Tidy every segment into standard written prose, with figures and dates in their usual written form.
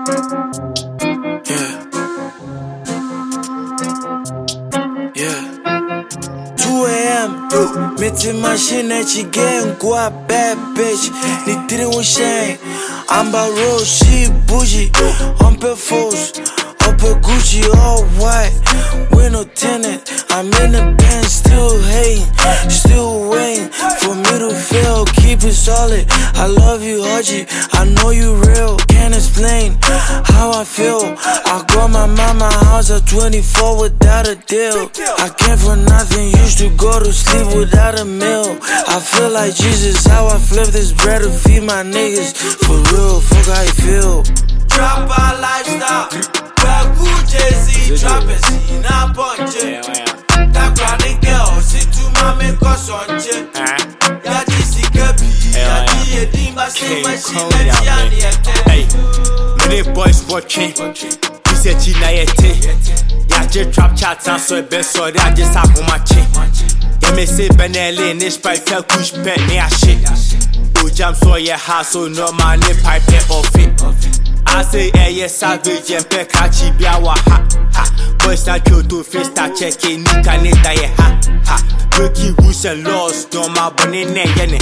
2 a.m. Metti machine at you getting go a bad bitch. Ni tiri with shame. Amber Rose, she bougie. On per foes, up a Gucci, all white. With no tenant, I'm in the band, still hating, still waiting for me to fail. Keep it solid. I love you, Haji. I know you real. Can't explain how I feel. I got my mama house at 24 without a deal. I came for nothing, used to go to sleep without a meal. I feel like Jesus, how I flip this bread to feed my niggas. For real, fuck how you feel. Trap our lifestyle. Bagu Jay-Z, trappers, na punche. That granny girl, sit to my make us on check. Yadi sikabi, yadi edimba, say machine, hey, many boys watching. He said, China yete. Yaje trap chats and so best so that I just have on my chin. They may say Benelli, Nish Pipe, Kush Pet, near shit. Jam so your house, so no man, pipe off it. I say, yes, savage and pekachi biawa ha. Boys that kill to face that checking, Nika Nita ha. Breaking rules and laws, no my bunny yene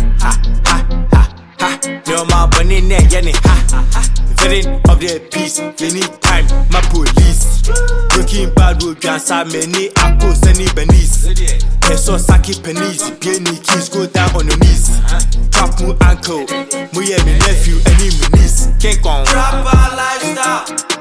ha. No my bunny yene ha. Veteran of the peace, anytime, my police. Breaking bad road, Jansa, many apples, any beneath. So Saki pennies, Penny keys go down on your knees. Trap mu uncle, mu yeah me nephew, any me niece. Can't go. Trap our lifestyle.